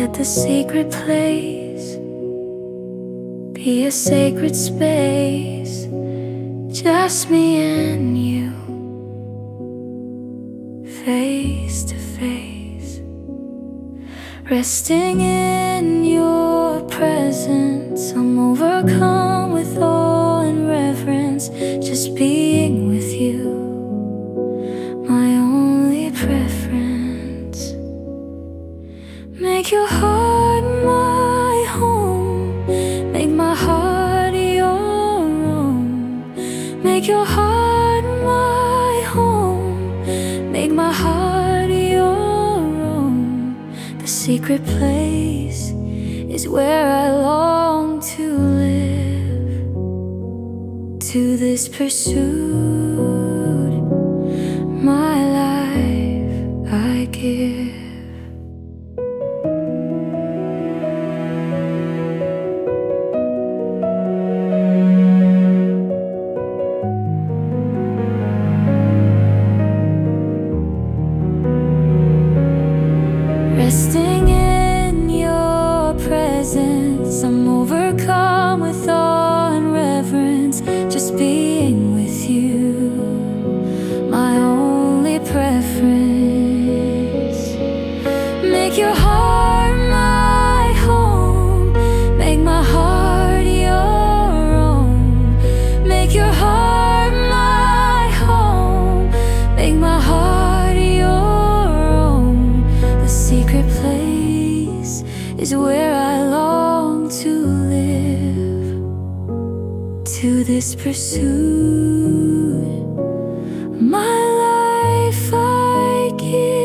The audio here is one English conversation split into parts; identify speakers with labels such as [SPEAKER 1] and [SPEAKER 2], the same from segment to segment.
[SPEAKER 1] Let the secret place be a sacred space, just me and you, face to face. Resting in your presence, I'm overcome with awe and reverence. Just being with you, my only preference. Make your heart my home, make my heart your own. Make your heart my home, make my heart your own. The secret place is where I long to live. To this pursuit, my life I give. Resting in your presence, I'm overcome with awe and reverence. Just being with you, my only preference. Make your heart my home, make my heart your own. Make your heart my home, make my heart your own. The secret place is where I long to live. To this pursuit, my life I give.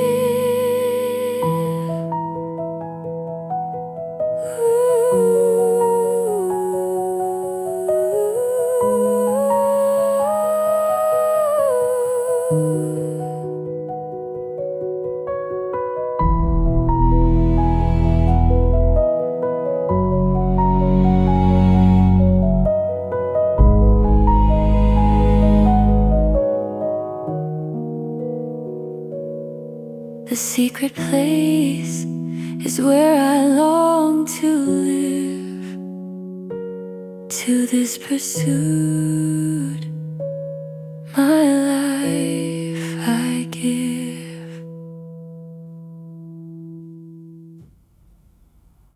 [SPEAKER 1] The secret place is where I long to live. To this pursuit, my life.